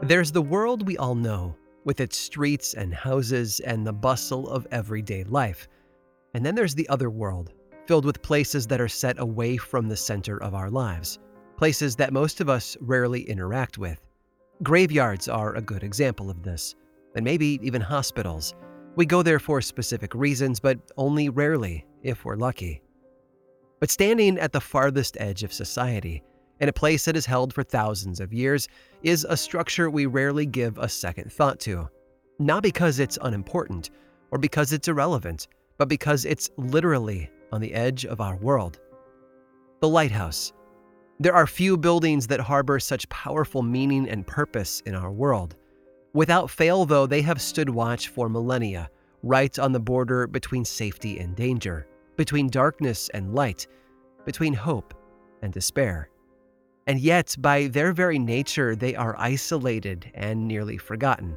There's the world we all know, with its streets and houses and the bustle of everyday life. And then there's the other world, filled with places that are set away from the center of our lives, places that most of us rarely interact with. Graveyards are a good example of this, and maybe even hospitals. We go there for specific reasons, but only rarely, if we're lucky. But standing at the farthest edge of society, in a place that is held for thousands of years, is a structure we rarely give a second thought to. Not because it's unimportant, or because it's irrelevant, but because it's literally on the edge of our world. The lighthouse. There are few buildings that harbor such powerful meaning and purpose in our world. Without fail, though, they have stood watch for millennia, right on the border between safety and danger, between darkness and light, between hope and despair. And yet, by their very nature, they are isolated and nearly forgotten.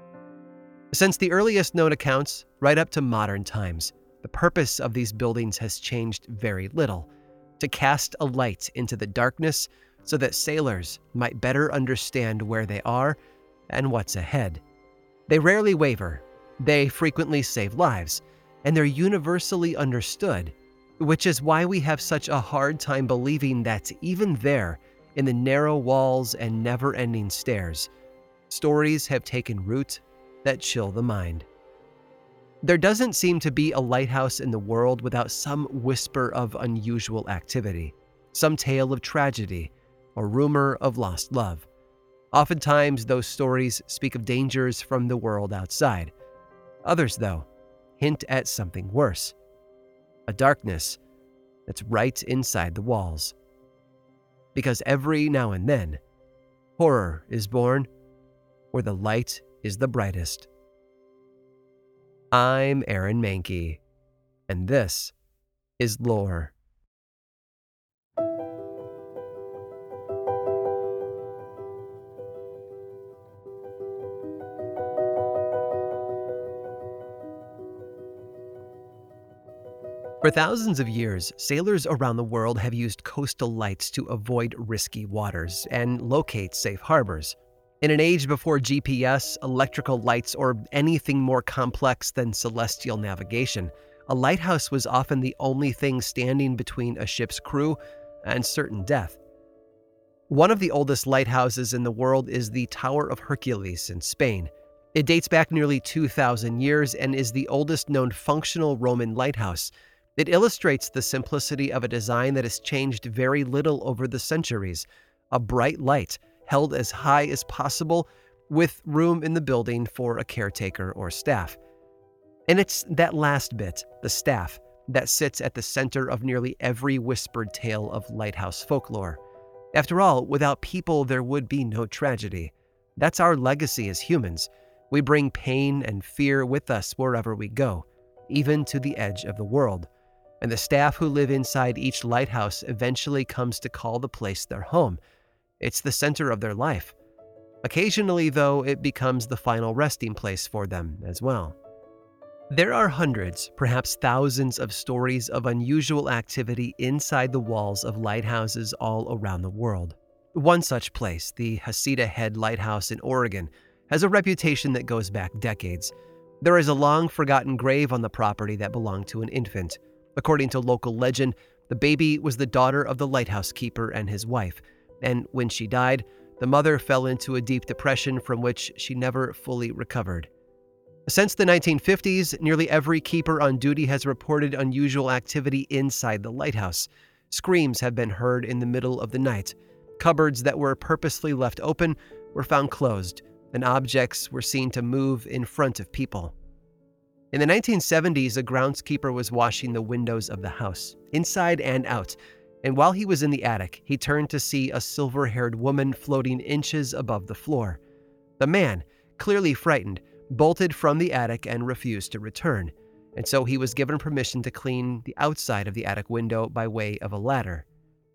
Since the earliest known accounts, right up to modern times, the purpose of these buildings has changed very little: to cast a light into the darkness so that sailors might better understand where they are and what's ahead. They rarely waver, they frequently save lives, and they're universally understood, which is why we have such a hard time believing that even there, in the narrow walls and never-ending stairs, stories have taken root that chill the mind. There doesn't seem to be a lighthouse in the world without some whisper of unusual activity, some tale of tragedy, or rumor of lost love. Oftentimes, those stories speak of dangers from the world outside. Others, though, hint at something worse: a darkness that's right inside the walls. Because every now and then, horror is born where the light is the brightest. I'm Aaron Mahnke, and this is Lore. For thousands of years, sailors around the world have used coastal lights to avoid risky waters and locate safe harbors. In an age before GPS, electrical lights, or anything more complex than celestial navigation, a lighthouse was often the only thing standing between a ship's crew and certain death. One of the oldest lighthouses in the world is the Tower of Hercules in Spain. It dates back nearly 2,000 years and is the oldest known functional Roman lighthouse. It illustrates the simplicity of a design that has changed very little over the centuries: a bright light held as high as possible, with room in the building for a caretaker or staff. And it's that last bit, the staff, that sits at the center of nearly every whispered tale of lighthouse folklore. After all, without people, there would be no tragedy. That's our legacy as humans. We bring pain and fear with us wherever we go, even to the edge of the world. And the staff who live inside each lighthouse eventually comes to call the place their home. It's the center of their life. Occasionally, though, it becomes the final resting place for them as well. There are hundreds, perhaps thousands of stories of unusual activity inside the walls of lighthouses all around the world. One such place, the Heceta Head Lighthouse in Oregon, has a reputation that goes back decades. There is a long-forgotten grave on the property that belonged to an infant. According to local legend, the baby was the daughter of the lighthouse keeper and his wife, and when she died, the mother fell into a deep depression from which she never fully recovered. Since the 1950s, nearly every keeper on duty has reported unusual activity inside the lighthouse. Screams have been heard in the middle of the night. Cupboards that were purposely left open were found closed, and objects were seen to move in front of people. In the 1970s, a groundskeeper was washing the windows of the house, inside and out, and while he was in the attic, he turned to see a silver-haired woman floating inches above the floor. The man, clearly frightened, bolted from the attic and refused to return, and so he was given permission to clean the outside of the attic window by way of a ladder.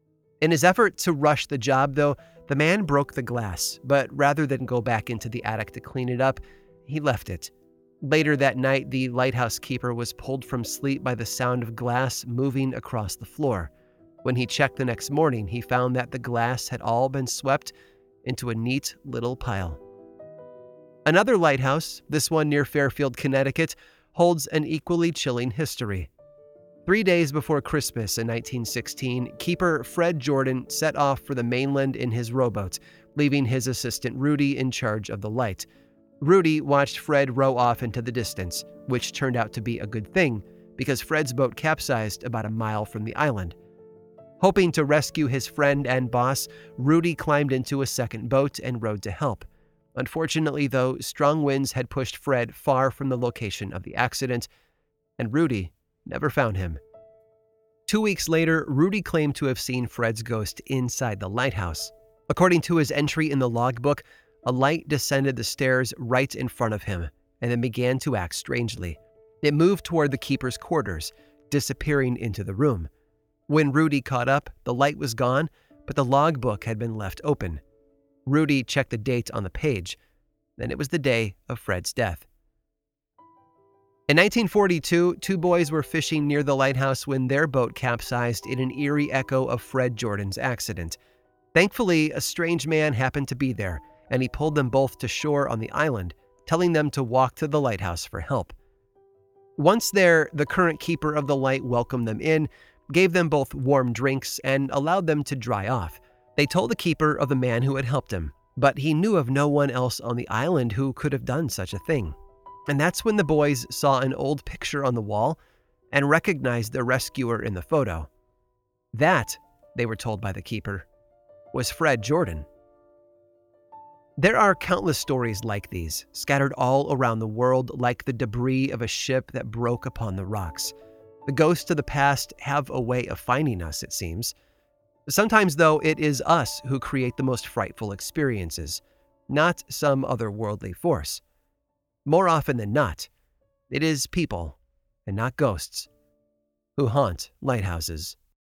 In his effort to rush the job, though, the man broke the glass, but rather than go back into the attic to clean it up, he left it. Later that night, the lighthouse keeper was pulled from sleep by the sound of glass moving across the floor. When he checked the next morning, he found that the glass had all been swept into a neat little pile. Another lighthouse, this one near Fairfield, Connecticut, holds an equally chilling history. 3 days before Christmas in 1916, keeper Fred Jordan set off for the mainland in his rowboat, leaving his assistant Rudy in charge of the light. Rudy watched Fred row off into the distance, which turned out to be a good thing, because Fred's boat capsized about a mile from the island. Hoping to rescue his friend and boss, Rudy climbed into a second boat and rowed to help. Unfortunately, though, strong winds had pushed Fred far from the location of the accident, and Rudy never found him. 2 weeks later, Rudy claimed to have seen Fred's ghost inside the lighthouse. According to his entry in the logbook, a light descended the stairs right in front of him and then began to act strangely. It moved toward the keeper's quarters, disappearing into the room. When Rudy caught up, the light was gone, but the logbook had been left open. Rudy checked the date on the page, and it was the day of Fred's death. In 1942, 2 boys were fishing near the lighthouse when their boat capsized in an eerie echo of Fred Jordan's accident. Thankfully, a strange man happened to be there, and he pulled them both to shore on the island, telling them to walk to the lighthouse for help. Once there, the current keeper of the light welcomed them in, gave them both warm drinks, and allowed them to dry off. They told the keeper of the man who had helped him, but he knew of no one else on the island who could have done such a thing. And that's when the boys saw an old picture on the wall and recognized their rescuer in the photo. That, they were told by the keeper, was Fred Jordan. There are countless stories like these, scattered all around the world like the debris of a ship that broke upon the rocks. The ghosts of the past have a way of finding us, it seems. Sometimes, though, it is us who create the most frightful experiences, not some otherworldly force. More often than not, it is people, and not ghosts, who haunt lighthouses.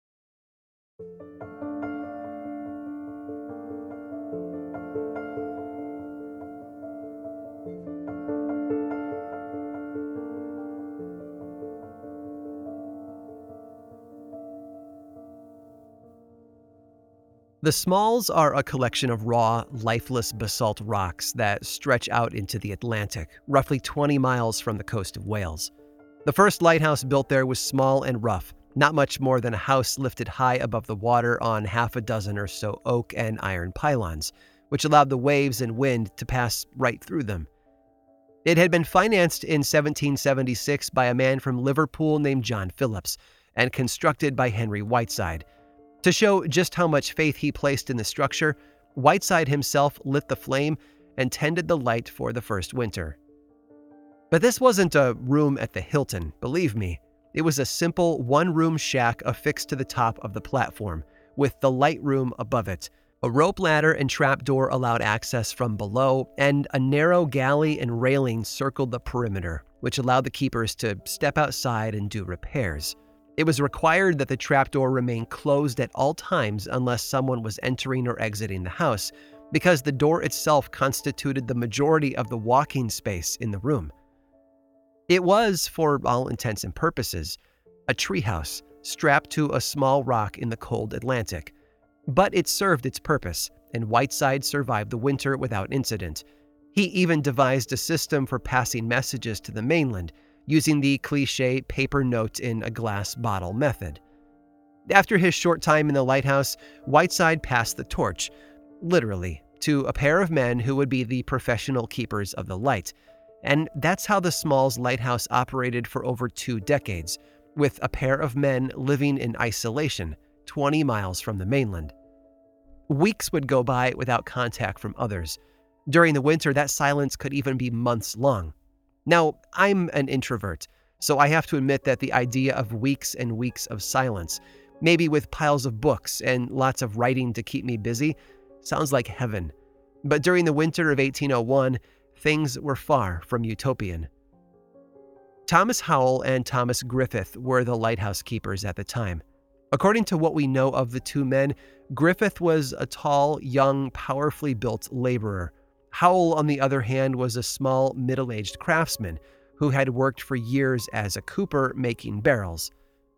The Smalls are a collection of raw, lifeless basalt rocks that stretch out into the Atlantic, roughly 20 miles from the coast of Wales. The first lighthouse built there was small and rough, not much more than a house lifted high above the water on half a dozen or so oak and iron pylons, which allowed the waves and wind to pass right through them. It had been financed in 1776 by a man from Liverpool named John Phillips, and constructed by Henry Whiteside. To show just how much faith he placed in the structure, Whiteside himself lit the flame and tended the light for the first winter. But this wasn't a room at the Hilton, believe me. It was a simple one-room shack affixed to the top of the platform, with the light room above it. A rope ladder and trapdoor allowed access from below, and a narrow galley and railing circled the perimeter, which allowed the keepers to step outside and do repairs. It was required that the trapdoor remain closed at all times unless someone was entering or exiting the house, because the door itself constituted the majority of the walking space in the room. It was, for all intents and purposes, a treehouse strapped to a small rock in the cold Atlantic. But it served its purpose, and Whiteside survived the winter without incident. He even devised a system for passing messages to the mainland, using the cliché paper note in a glass bottle method. After his short time in the lighthouse, Whiteside passed the torch, literally, to a pair of men who would be the professional keepers of the light. And that's how the Smalls Lighthouse operated for over 2 decades, with a pair of men living in isolation, 20 miles from the mainland. Weeks would go by without contact from others. During the winter, that silence could even be months long. Now, I'm an introvert, so I have to admit that the idea of weeks and weeks of silence, maybe with piles of books and lots of writing to keep me busy, sounds like heaven. But during the winter of 1801, things were far from utopian. Thomas Howell and Thomas Griffith were the lighthouse keepers at the time. According to what we know of the 2 men, Griffith was a tall, young, powerfully built laborer. Howell, on the other hand, was a small, middle-aged craftsman who had worked for years as a cooper making barrels.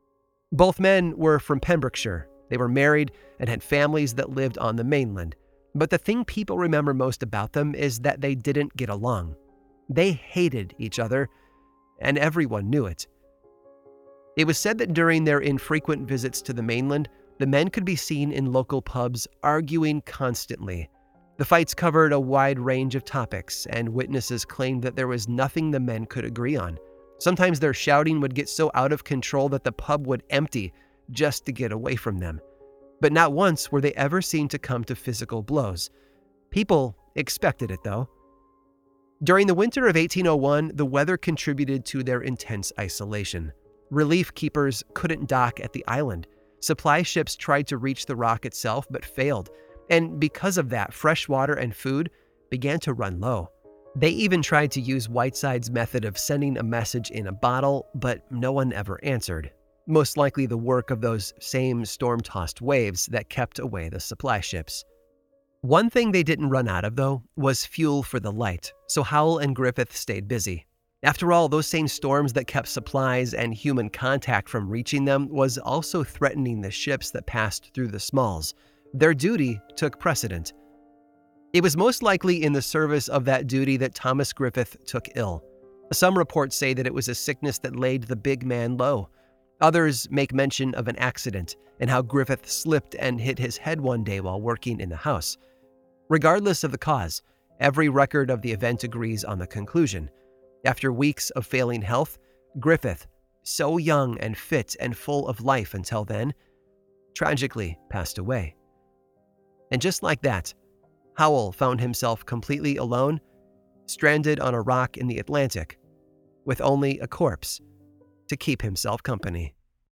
Both men were from Pembrokeshire. They were married and had families that lived on the mainland. But the thing people remember most about them is that they didn't get along. They hated each other, and everyone knew it. It was said that during their infrequent visits to the mainland, the men could be seen in local pubs arguing constantly. The fights covered a wide range of topics, and witnesses claimed that there was nothing the men could agree on. Sometimes their shouting would get so out of control that the pub would empty just to get away from them. But not once were they ever seen to come to physical blows. People expected it, though. During the winter of 1801, the weather contributed to their intense isolation. Relief keepers couldn't dock at the island. Supply ships tried to reach the rock itself but failed, and because of that, fresh water and food began to run low. They even tried to use Whiteside's method of sending a message in a bottle, but no one ever answered. Most likely the work of those same storm-tossed waves that kept away the supply ships. One thing they didn't run out of, though, was fuel for the light, so Howell and Griffith stayed busy. After all, those same storms that kept supplies and human contact from reaching them was also threatening the ships that passed through the Smalls. Their duty took precedent. It was most likely in the service of that duty that Thomas Griffith took ill. Some reports say that it was a sickness that laid the big man low. Others make mention of an accident and how Griffith slipped and hit his head one day while working in the house. Regardless of the cause, every record of the event agrees on the conclusion. After weeks of failing health, Griffith, so young and fit and full of life until then, tragically passed away. And just like that, Howell found himself completely alone, stranded on a rock in the Atlantic, with only a corpse to keep himself company.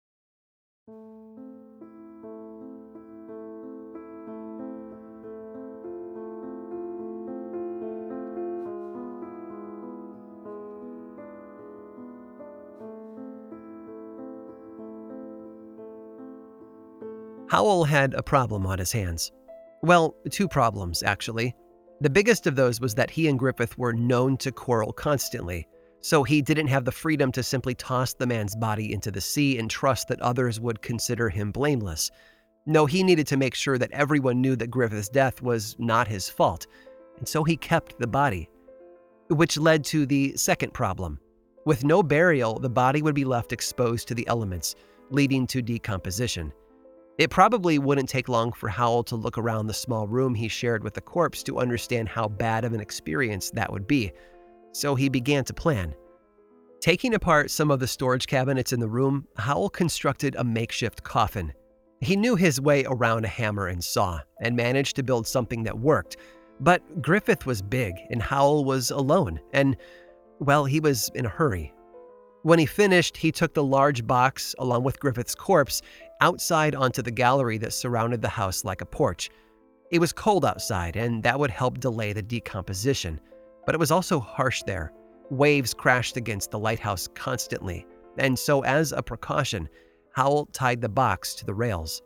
Howell had a problem on his hands. Well, two problems, actually. The biggest of those was that he and Griffith were known to quarrel constantly, so he didn't have the freedom to simply toss the man's body into the sea and trust that others would consider him blameless. No, he needed to make sure that everyone knew that Griffith's death was not his fault, and so he kept the body. Which led to the second problem. With no burial, the body would be left exposed to the elements, leading to decomposition. It probably wouldn't take long for Howell to look around the small room he shared with the corpse to understand how bad of an experience that would be, so he began to plan. Taking apart some of the storage cabinets in the room, Howell constructed a makeshift coffin. He knew his way around a hammer and saw, and managed to build something that worked, but Griffith was big and Howell was alone, and, well, he was in a hurry. When he finished, he took the large box, along with Griffith's corpse, outside onto the gallery that surrounded the house like a porch. It was cold outside, and that would help delay the decomposition, but it was also harsh there. Waves crashed against the lighthouse constantly, and so as a precaution, Howell tied the box to the rails.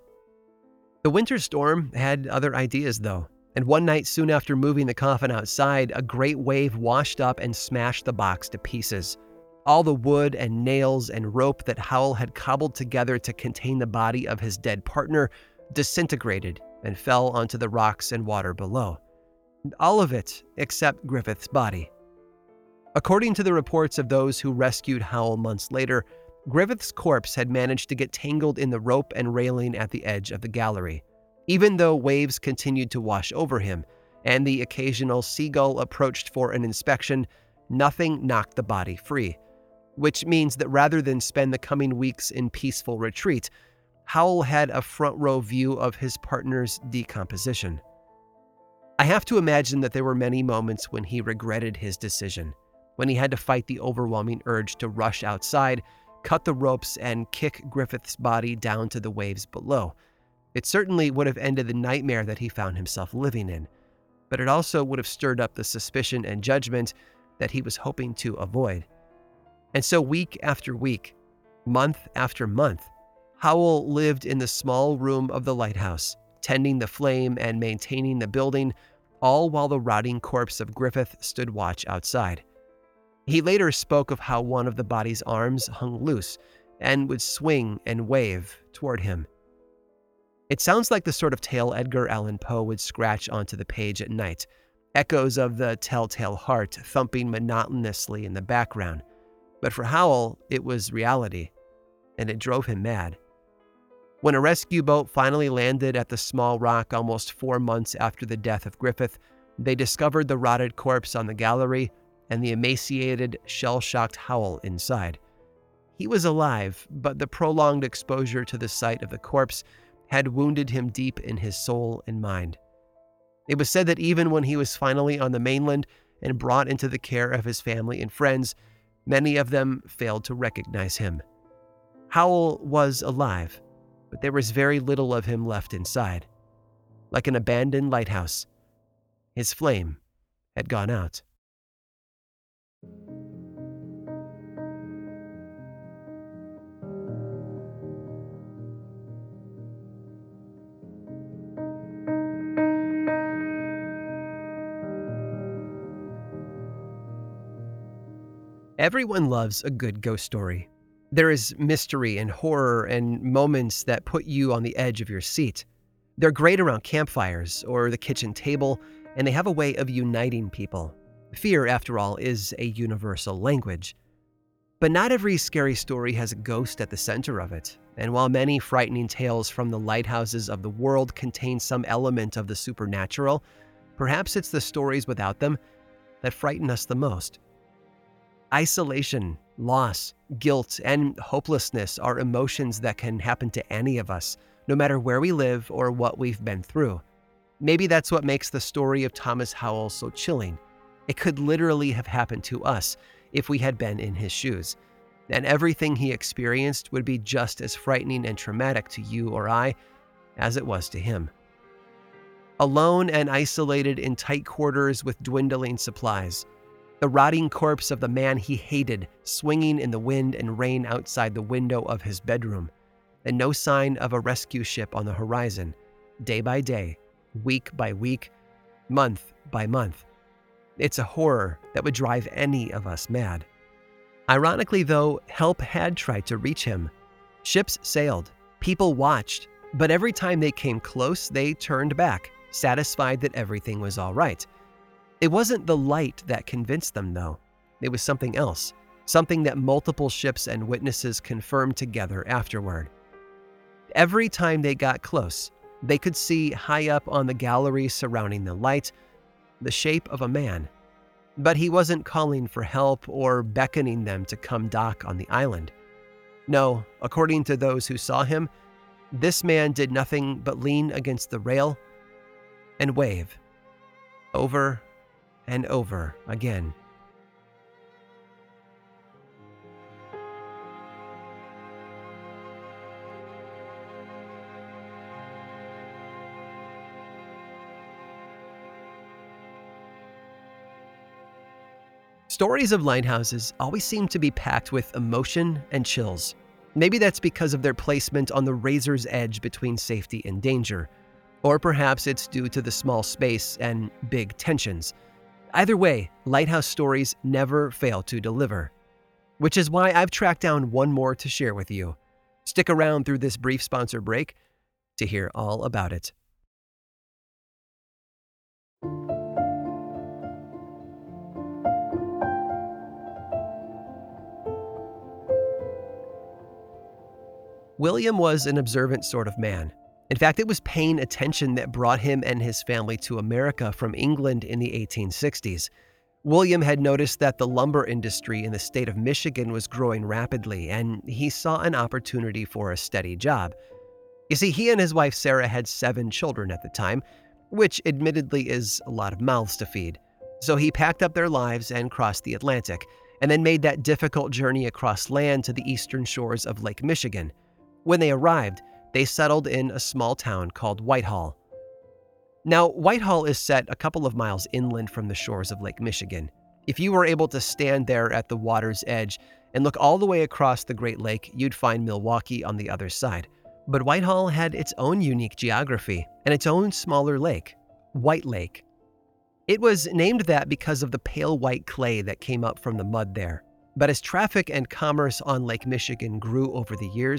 The winter storm had other ideas, though, and one night soon after moving the coffin outside, a great wave washed up and smashed the box to pieces. All the wood and nails and rope that Howell had cobbled together to contain the body of his dead partner disintegrated and fell onto the rocks and water below. All of it except Griffith's body. According to the reports of those who rescued Howell months later, Griffith's corpse had managed to get tangled in the rope and railing at the edge of the gallery. Even though waves continued to wash over him, and the occasional seagull approached for an inspection, nothing knocked the body free. Which means that rather than spend the coming weeks in peaceful retreat, Howell had a front-row view of his partner's decomposition. I have to imagine that there were many moments when he regretted his decision, when he had to fight the overwhelming urge to rush outside, cut the ropes, and kick Griffith's body down to the waves below. It certainly would have ended the nightmare that he found himself living in, but it also would have stirred up the suspicion and judgment that he was hoping to avoid. And so week after week, month after month, Howell lived in the small room of the lighthouse, tending the flame and maintaining the building, all while the rotting corpse of Griffith stood watch outside. He later spoke of how one of the body's arms hung loose and would swing and wave toward him. It sounds like the sort of tale Edgar Allan Poe would scratch onto the page at night, echoes of the telltale heart thumping monotonously in the background. But for Howell, it was reality, and it drove him mad. When a rescue boat finally landed at the small rock almost 4 months after the death of Griffith, they discovered the rotted corpse on the gallery and the emaciated, shell-shocked Howell inside. He was alive, but the prolonged exposure to the sight of the corpse had wounded him deep in his soul and mind. It was said that even when he was finally on the mainland and brought into the care of his family and friends, many of them failed to recognize him. Howell was alive, but there was very little of him left inside. Like an abandoned lighthouse, his flame had gone out. Everyone loves a good ghost story. There is mystery and horror and moments that put you on the edge of your seat. They're great around campfires or the kitchen table, and they have a way of uniting people. Fear, after all, is a universal language. But not every scary story has a ghost at the center of it, and while many frightening tales from the lighthouses of the world contain some element of the supernatural, perhaps it's the stories without them that frighten us the most. Isolation, loss, guilt, and hopelessness are emotions that can happen to any of us, no matter where we live or what we've been through. Maybe that's what makes the story of Thomas Howell so chilling. It could literally have happened to us if we had been in his shoes, and everything he experienced would be just as frightening and traumatic to you or I as it was to him. Alone and isolated in tight quarters with dwindling supplies, the rotting corpse of the man he hated swinging in the wind and rain outside the window of his bedroom, and no sign of a rescue ship on the horizon, day by day, week by week, month by month. It's a horror that would drive any of us mad. Ironically, though, help had tried to reach him. Ships sailed, people watched, but every time they came close, they turned back, satisfied that everything was all right. It wasn't the light that convinced them, though. It was something else, something that multiple ships and witnesses confirmed together afterward. Every time they got close, they could see high up on the gallery surrounding the light the shape of a man. But he wasn't calling for help or beckoning them to come dock on the island. No, according to those who saw him, this man did nothing but lean against the rail and wave, over and over again. Stories of lighthouses always seem to be packed with emotion and chills. Maybe that's because of their placement on the razor's edge between safety and danger. Or perhaps it's due to the small space and big tensions. Either way, lighthouse stories never fail to deliver. Which is why I've tracked down one more to share with you. Stick around through this brief sponsor break to hear all about it. William was an observant sort of man. In fact, it was paying attention that brought him and his family to America from England in the 1860s. William had noticed that the lumber industry in the state of Michigan was growing rapidly, and he saw an opportunity for a steady job. You see, he and his wife Sarah had 7 children at the time, which admittedly is a lot of mouths to feed. So he packed up their lives and crossed the Atlantic, and then made that difficult journey across land to the eastern shores of Lake Michigan. When they arrived, they settled in a small town called Whitehall. Now, Whitehall is set a couple of miles inland from the shores of Lake Michigan. If you were able to stand there at the water's edge and look all the way across the Great Lake, you'd find Milwaukee on the other side. But Whitehall had its own unique geography and its own smaller lake, White Lake. It was named that because of the pale white clay that came up from the mud there. But as traffic and commerce on Lake Michigan grew over the years,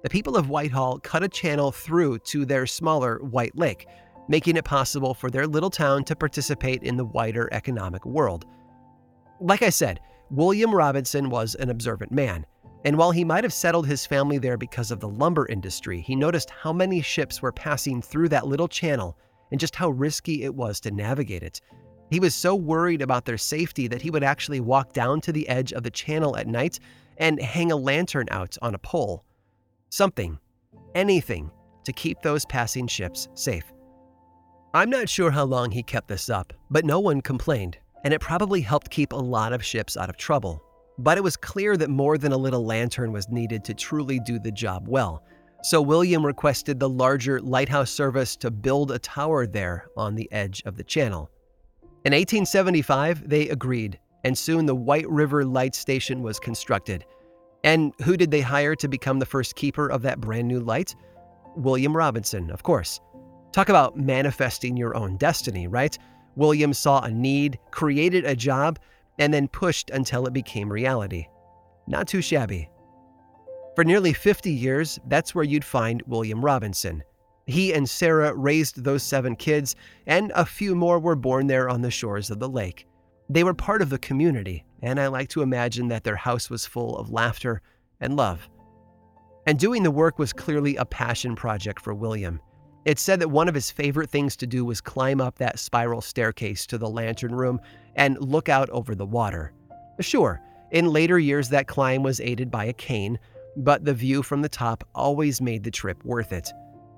the people of Whitehall cut a channel through to their smaller White Lake, making it possible for their little town to participate in the wider economic world. Like I said, William Robinson was an observant man, and while he might have settled his family there because of the lumber industry, he noticed how many ships were passing through that little channel and just how risky it was to navigate it. He was so worried about their safety that he would actually walk down to the edge of the channel at night and hang a lantern out on a pole. Something, anything, to keep those passing ships safe. I'm not sure how long he kept this up, but no one complained, and it probably helped keep a lot of ships out of trouble. But it was clear that more than a little lantern was needed to truly do the job well. So William requested the larger lighthouse service to build a tower there on the edge of the channel. In 1875, they agreed, and soon the White River Light Station was constructed. And who did they hire to become the first keeper of that brand new light? William Robinson, of course. Talk about manifesting your own destiny, right? William saw a need, created a job, and then pushed until it became reality. Not too shabby. For nearly 50 years, that's where you'd find William Robinson. He and Sarah raised those 7 kids, and a few more were born there on the shores of the lake. They were part of the community, and I like to imagine that their house was full of laughter and love. And doing the work was clearly a passion project for William. It's said that one of his favorite things to do was climb up that spiral staircase to the lantern room and look out over the water. Sure, in later years that climb was aided by a cane, but the view from the top always made the trip worth it.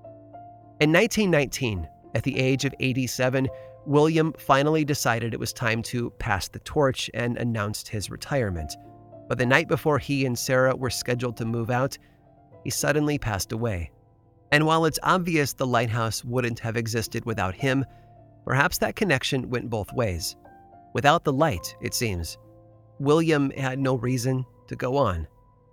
In 1919, at the age of 87, William finally decided it was time to pass the torch and announced his retirement. But the night before he and Sarah were scheduled to move out, he suddenly passed away. And while it's obvious the lighthouse wouldn't have existed without him, perhaps that connection went both ways. Without the light, it seems, William had no reason to go on.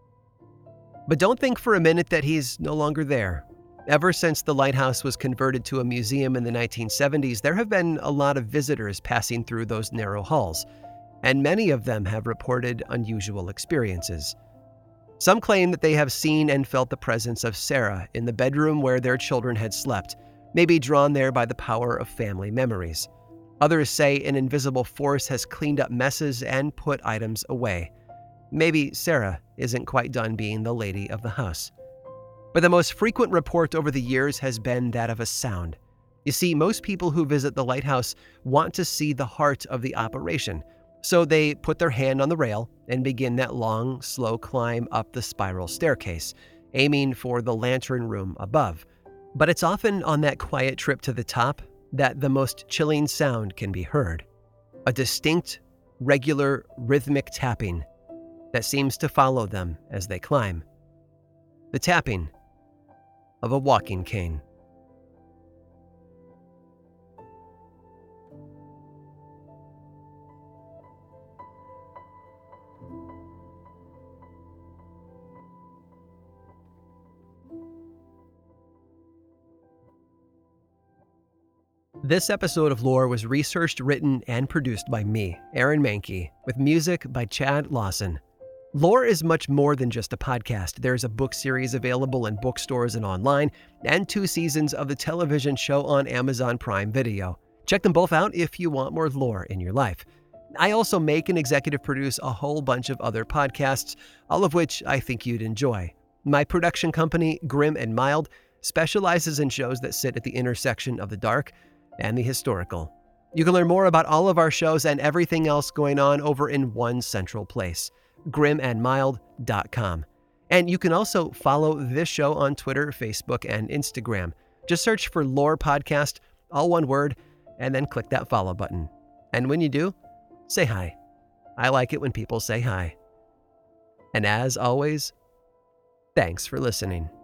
But don't think for a minute that he's no longer there. Ever since the lighthouse was converted to a museum in the 1970s, there have been a lot of visitors passing through those narrow halls, and many of them have reported unusual experiences. Some claim that they have seen and felt the presence of Sarah in the bedroom where their children had slept, maybe drawn there by the power of family memories. Others say an invisible force has cleaned up messes and put items away. Maybe Sarah isn't quite done being the lady of the house. But the most frequent report over the years has been that of a sound. You see, most people who visit the lighthouse want to see the heart of the operation, so they put their hand on the rail and begin that long, slow climb up the spiral staircase, aiming for the lantern room above. But it's often on that quiet trip to the top that the most chilling sound can be heard. A distinct, regular, rhythmic tapping that seems to follow them as they climb. The tapping of a walking cane. This episode of Lore was researched, written, and produced by me, Aaron Mahnke, with music by Chad Lawson. Lore is much more than just a podcast. There's a book series available in bookstores and online, and 2 seasons of the television show on Amazon Prime Video. Check them both out if you want more lore in your life. I also make and executive produce a whole bunch of other podcasts, all of which I think you'd enjoy. My production company, Grim and Mild, specializes in shows that sit at the intersection of the dark and the historical. You can learn more about all of our shows and everything else going on over in one central place, grimandmild.com. And you can also follow this show on Twitter, Facebook, and Instagram. Just search for Lore Podcast, all one word, and then click that follow button. And when you do, say hi. I like it when people say hi. And as always, thanks for listening.